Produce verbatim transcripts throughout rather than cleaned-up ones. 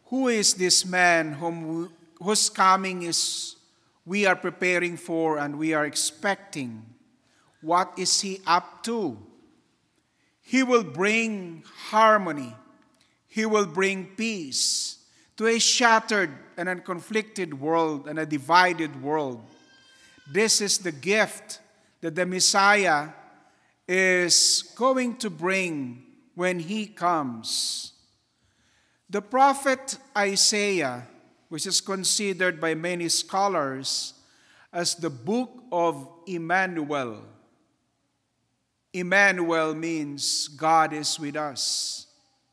Who is this man whom we, whose coming is we are preparing for and we are expecting? What is he up to? He will bring harmony. He will bring peace to a shattered and unconflicted world and a divided world. This is the gift that the Messiah is going to bring when he comes. The prophet Isaiah, which is considered by many scholars as the book of Emmanuel. Emmanuel means God is with us.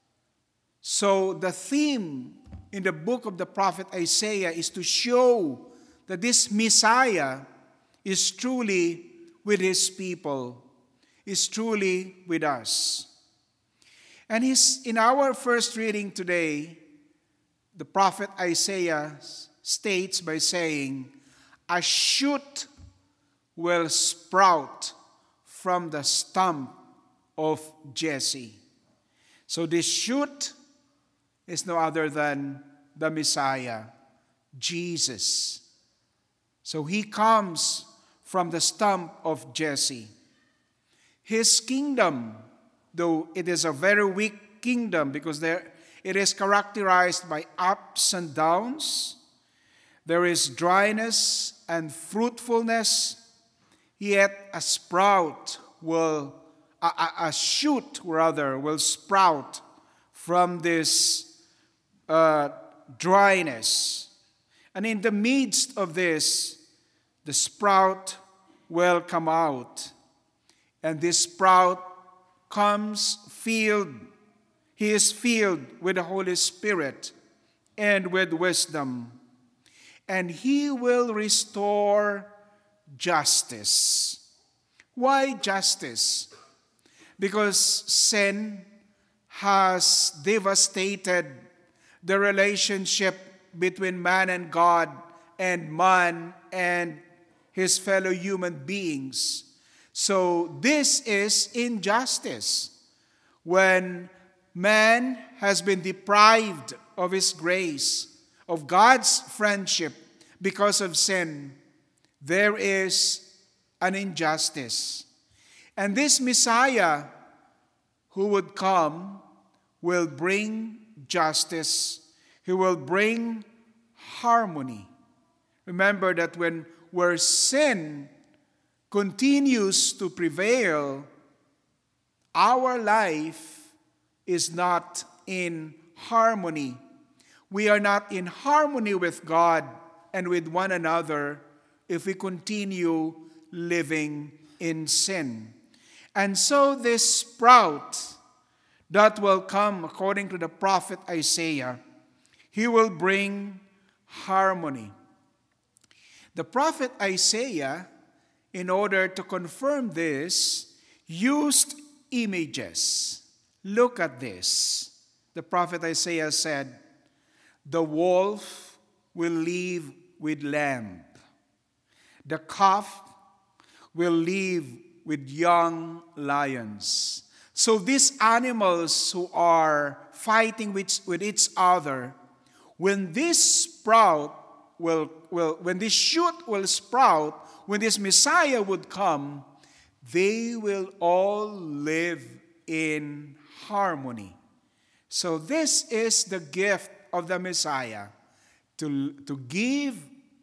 So the theme in the book of the prophet Isaiah is to show that this Messiah is truly with his people, is truly with us. And he's, in our first reading today, the prophet Isaiah states by saying, a shoot will sprout from the stump of Jesse. So this shoot is no other than the Messiah, Jesus. So he comes from the stump of Jesse. His kingdom, though it is a very weak kingdom because there it is characterized by ups and downs, there is dryness and fruitfulness, yet a sprout will, a, a, a shoot rather, will sprout from this uh, dryness. And in the midst of this, the sprout will come out. And this sprout comes filled, he is filled with the Holy Spirit and with wisdom. And he will restore justice. Why justice? Because sin has devastated the relationship between man and God and man and his fellow human beings. So this is injustice. When man has been deprived of his grace, of God's friendship because of sin, there is an injustice. And this Messiah who would come will bring justice. He will bring harmony. Remember that when where sin continues to prevail, our life is not in harmony. We are not in harmony with God and with one another if we continue living in sin. And so this sprout that will come, according to the prophet Isaiah, he will bring harmony. The prophet Isaiah, in order to confirm this, used images. Look at this. The prophet Isaiah said, the wolf will live with lamb. The calf will live with young lions. So these animals who are fighting with, with each other, when this sprout will, will, when this shoot will sprout, when this Messiah would come, they will all live in harmony. So this is the gift of the Messiah, to, to give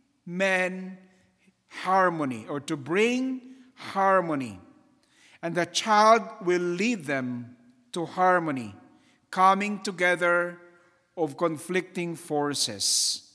men harmony or to bring harmony. And the child will lead them to harmony, coming together of conflicting forces.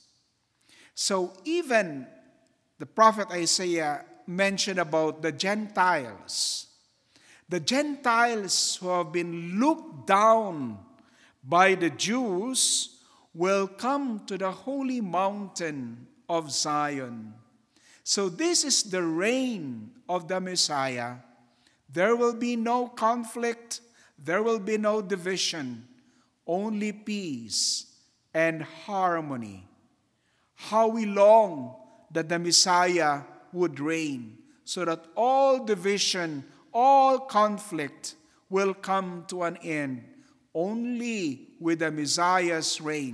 So even the prophet Isaiah mentioned about the Gentiles. The Gentiles who have been looked down by the Jews will come to the holy mountain of Zion. So this is the reign of the Messiah. There will be no conflict. There will be no division. Only peace and harmony. How we long that the Messiah would reign, so that all division, all conflict will come to an end only with the Messiah's reign.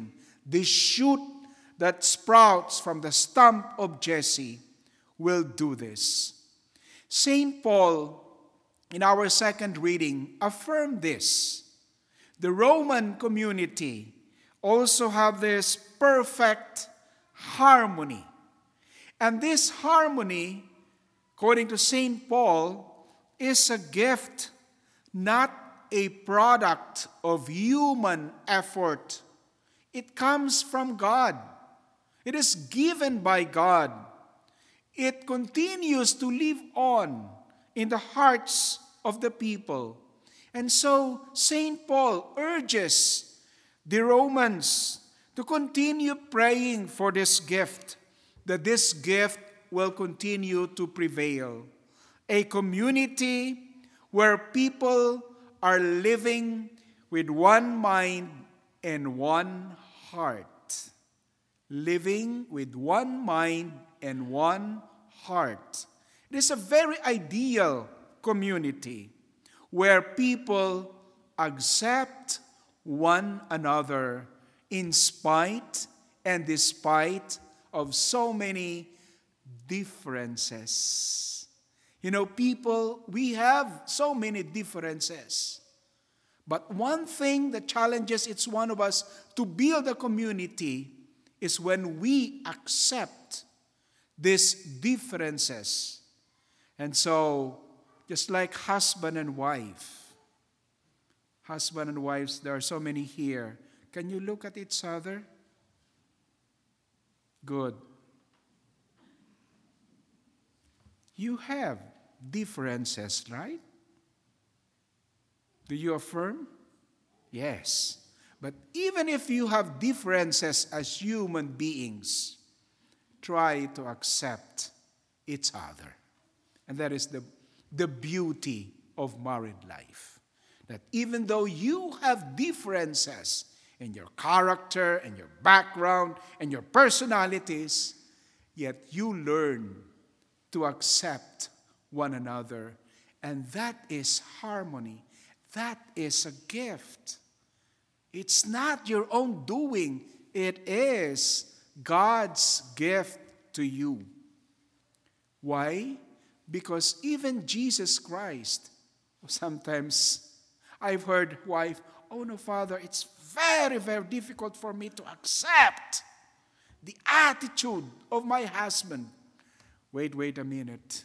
This shoot that sprouts from the stump of Jesse will do this. Saint Paul, in our second reading, affirmed this. The Roman community also have this perfect harmony. And this harmony, according to Saint Paul, is a gift, not a product of human effort. It comes from God. It is given by God. It continues to live on in the hearts of the people. And so Saint Paul urges the Romans to continue praying for this gift, that this gift will continue to prevail. A community where people are living with one mind and one heart. Living with one mind and one heart. It is a very ideal community where people accept one another in spite and despite of so many differences. You know, people, we have so many differences. But one thing that challenges each one of us to build a community is when we accept these differences. And so, just like husband and wife, husband and wives, there are so many here. Can you look at each other? Good. You have differences, right? Do you affirm? Yes. But even if you have differences as human beings, try to accept each other. And that is the, the beauty of married life. That even though you have differences in your character and your background and your personalities, yet you learn to accept one another. And that is harmony. That is a gift. It's not your own doing. It is God's gift to you. Why? Because even Jesus Christ, sometimes I've heard wife, oh no, Father, it's very, very difficult for me to accept the attitude of my husband. Wait, wait a minute.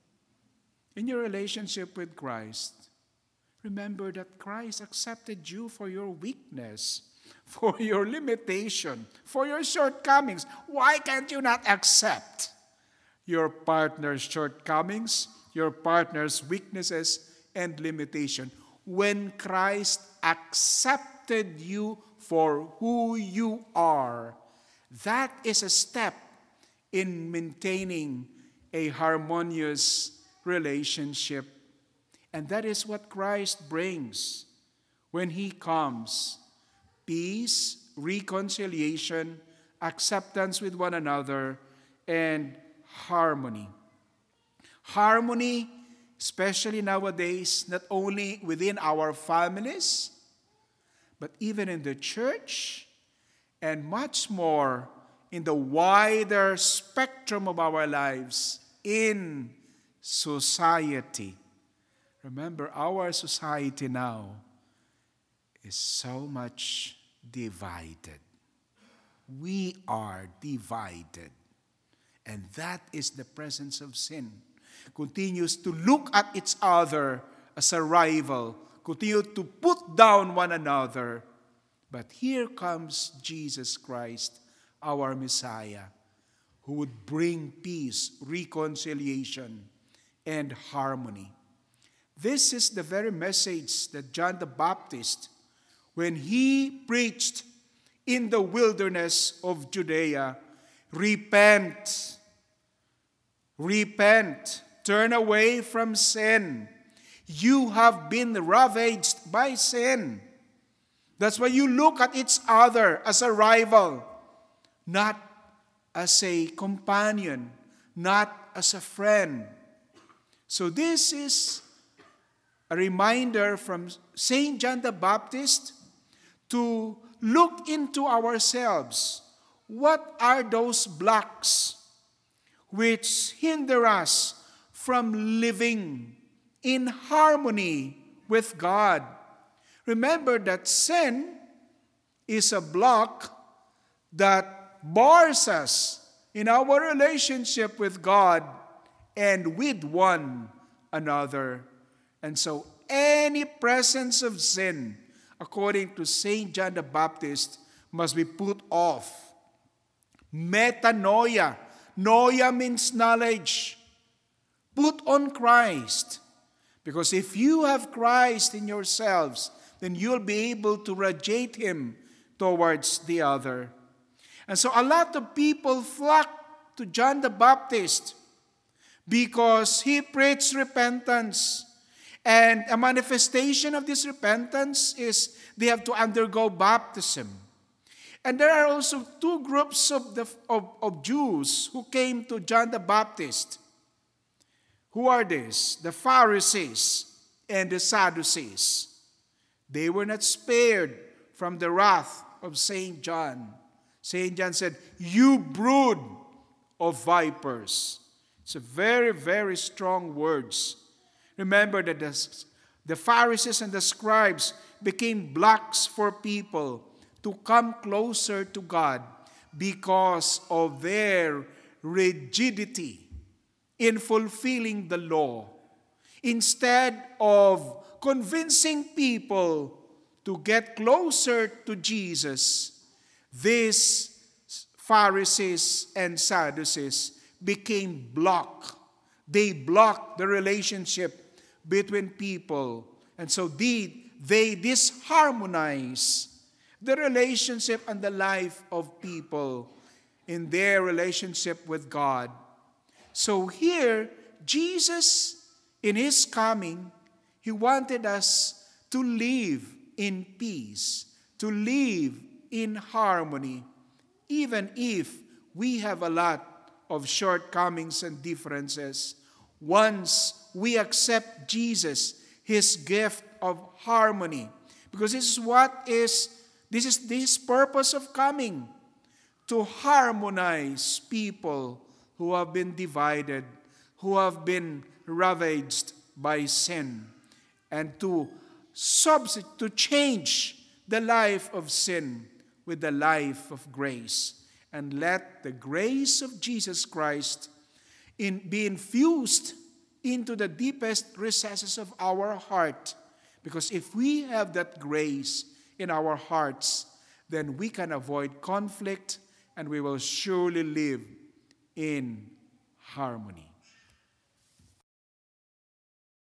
In your relationship with Christ, remember that Christ accepted you for your weakness, for your limitation, for your shortcomings. Why can't you not accept your partner's shortcomings, your partner's weaknesses and limitation? When Christ accepted you for who you are, that is a step in maintaining a harmonious relationship. And that is what Christ brings when He comes. Peace, reconciliation, acceptance with one another, and harmony. Harmony, especially nowadays, not only within our families, but even in the church, and much more in the wider spectrum of our lives in society. Remember, our society now is so much divided. We are divided. And that is the presence of sin. Continues to look at each other as a rival. Continue to put down one another. But here comes Jesus Christ, our Messiah, who would bring peace, reconciliation, and harmony. This is the very message that John the Baptist, when he preached in the wilderness of Judea, repent, repent, turn away from sin. You have been ravaged by sin. That's why you look at each other as a rival, not as a companion, not as a friend. So this is a reminder from Saint John the Baptist to look into ourselves. What are those blocks which hinder us from living in harmony with God? Remember that sin is a block that bars us in our relationship with God and with one another. And so any presence of sin, according to Saint John the Baptist, must be put off. Metanoia. Noia means knowledge. Put on Christ. Because if you have Christ in yourselves, then you'll be able to radiate Him towards the other. And so a lot of people flock to John the Baptist because he preached repentance. And a manifestation of this repentance is they have to undergo baptism. And there are also two groups of, the, of, of Jews who came to John the Baptist. Who are these? The Pharisees and the Sadducees. They were not spared from the wrath of Saint John. Saint John said, "You brood of vipers." It's a very, very strong words. Remember that the, the Pharisees and the scribes became blocks for people to come closer to God because of their rigidity in fulfilling the law. Instead of convincing people to get closer to Jesus, these Pharisees and Sadducees became blocked. They blocked the relationship between people. And so they, they disharmonize the relationship and the life of people in their relationship with God. So here, Jesus, in His coming, He wanted us to live in peace, to live in harmony, even if we have a lot of shortcomings and differences. Once we accept Jesus, His gift of harmony, because this is what is, this is this purpose of coming, to harmonize people who have been divided, who have been ravaged by sin, and to substitute, to change the life of sin with the life of grace. And let the grace of Jesus Christ in, be infused into the deepest recesses of our heart. Because if we have that grace in our hearts, then we can avoid conflict and we will surely live in harmony.